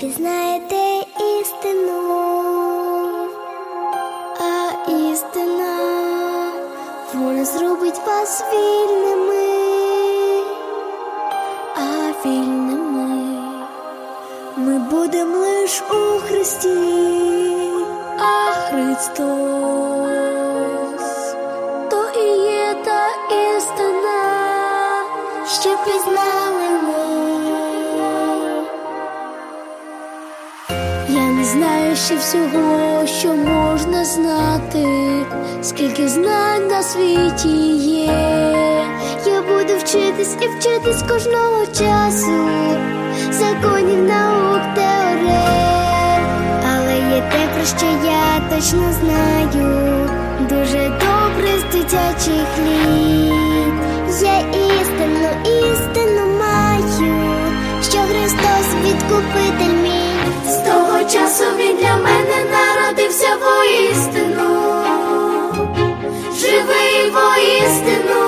пізнаєте істину, а істина, вона зробить вас вільними, а вільними ми будемо лиш у Христі, а Христос то і є та істина, що пізнали ми. Я не знаю ще всього, що можна знати, скільки знань на світі є. Я буду вчитись і вчитись кожного часу, законів, наук, теорем. Але є те, про що я точно знаю, дуже добре з дитячих літ. Я істину маю, що Христос відкупитель мій. З того часу Він для мене народився воістину, живий воістину,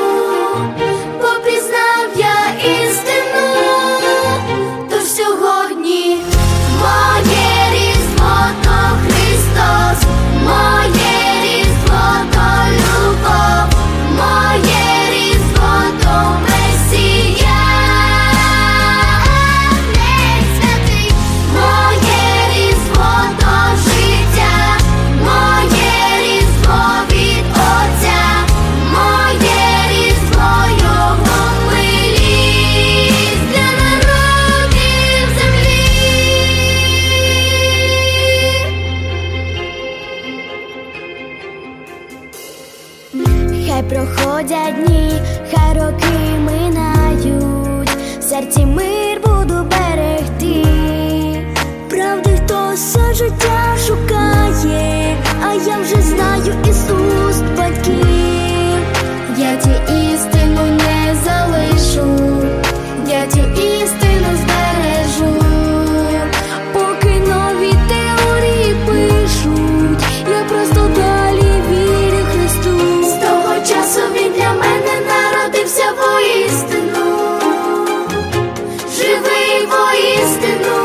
попізнав я істину. Тож сьогодні моє Різдво то Христос, моє Різдво то любов, моє Різдво то Месія. Моє Різдво то життя, моє Різдво від Отця, моє Різдво Його милість для народів землі. Хай проходять дні, хай роки минають, в серці мир буду берегти. Правди, хто все життя шукає, а я вже знаю із уст батьків. Я ті істину не залишу, я ті істину збережу. Поки нові теорії пишуть, я просто далі вірю Христу. З того часу Він для мене народився воістину, живий воістину,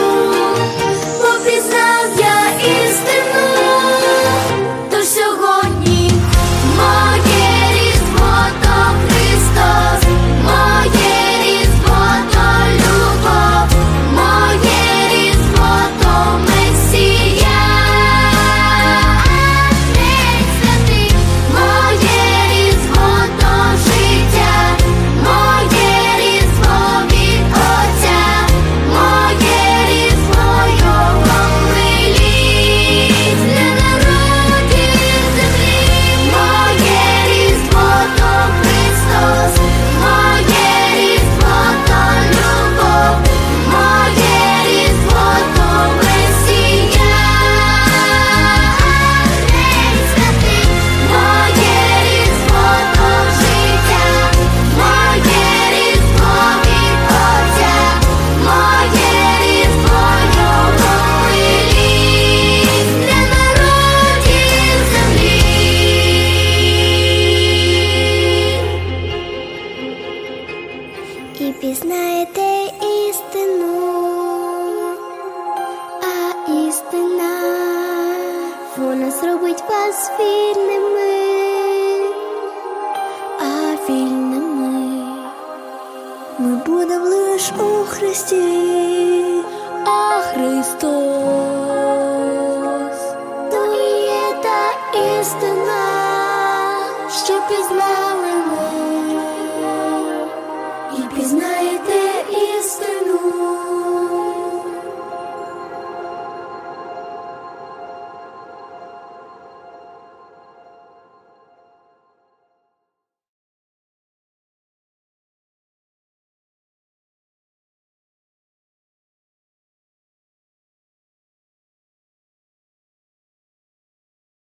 попізнав я істину. Тож сьогодні моє Різдво то Христос, моє Різдво то любов, моє Різдво то Месія. Святий, моє Різдво то життя, моє Різдво від Отця, моє Різдво Його милість для народів землі. Моє Різдво то Христос, моє Різдво то любов, моє Різдво то Месія. Святий, моє Різдво то життя, моє Різдво від Отця, моє Різдво Його милість для народів землі. І пізнаєте істину, а істина, вона зробить вас вільними, а вільними ми будемо лиш у Христі, а Христос